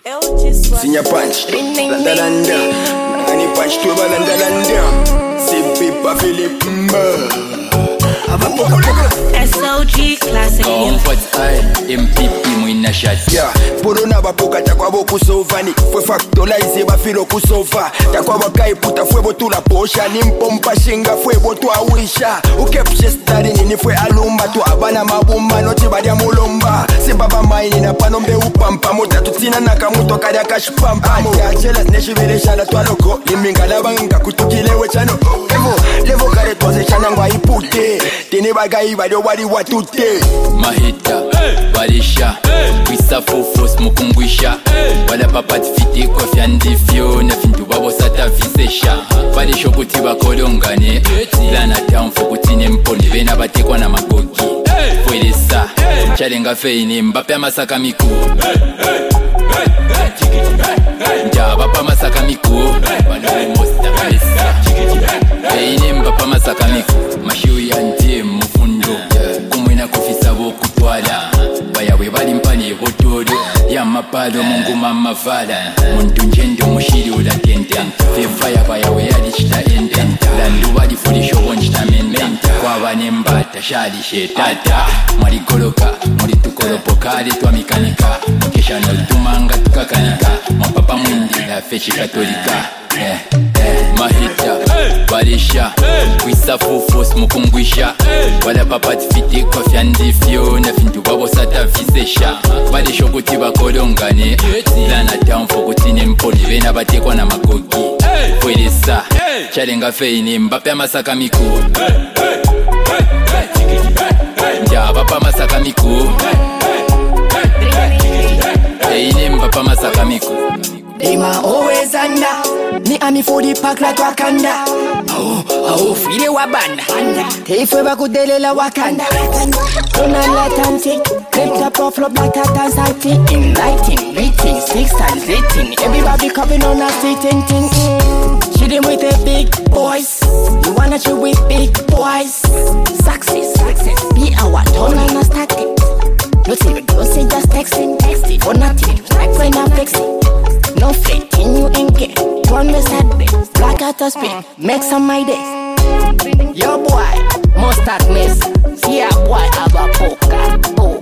Sinya punch, landa, nangani punch tu landa, simpi pa Philip SOG classic. MPP mwina shati. Yeah, polona bapoka takwa boku sovani. Fwe factorize ba filo kusova. Takwa wakai puta fwe botu la posha. Nimpompa shinga fwe botu awisha. Ukepshe stari nini fwe alumba. Tu abana mabumba no chibadia mulomba. Si baba maini na panombe upampa. Mota tutina nakamuto kadia kashpampa. Ya jealous neshibele shala tualoko. Liminga labanga kutukilewe chano. Levo kare tuwaze chana ngwa ipute. Tini bagai badio wadi watute. Mahita, Barisha, Wisa Fofos Mukungwisha, Wala Papa Tifiti Kofi Andifio, Nafintu Babo Sata Visesha, Barisho Kutiba Kolongane, Lana Town Fokutine Mponi, Vena Batekwa na Magogi, Fwelesa, Chalenga Feini, Mbappe Masaka Miku, Bapa Masaka Miku, Wala Mosta Fwelesa, Feini Mbapa Masaka Miku, Mashiu Yanti Mufundo, Kumwina Kufisa Bokutwala, Bayawe Balimpani Botodo, Yamapado Mungu Mama Vala, Muntunjendo Mushiri Ula Tenten, Fefaya Bayawe Yadishta Enten, Landu Badi Fulisho Wonchta Menden, Kwa Nembata Shadi Shetata, Marikoloka, Moritukolopoka, Twa Mikanika, Mokesha no Tumanga Tukakanika, Mapapa Mundi La Fechi Katolika, Mahita, Barisha, Wisa Fofos Mukungwisha, Wala Papa Tifiti Kofi Andifio, Nafintu Babo Sata Visesha, Barisho Kutiba Kolongane, Lana Town Fokutine Mponi, Vena Batekwa na Magogi, Fwelesa, Chalenga Feini, Mbappe Masaka Miku, Bapa Masaka Miku, Feini Mbapa Masaka Miku. Ima always under me and me for the pack like Wakanda. Oh, feel it wabanda. If we bakudele la Wakanda. Don't let antique. Clip up off flop like a dance antique. Enlighten, rating, 6 times rating. Everybody coming on a sitting thing. She them with the big boys. You wanna chill with big boys. Success. Be our tone and a static. No TV, don't say just texting. For nothing, like when I'm flexing. No faking, you ain't get one miss at base. Black out the spin, make some my days. Your boy, mustard miss. See a boy have a poker. Oh.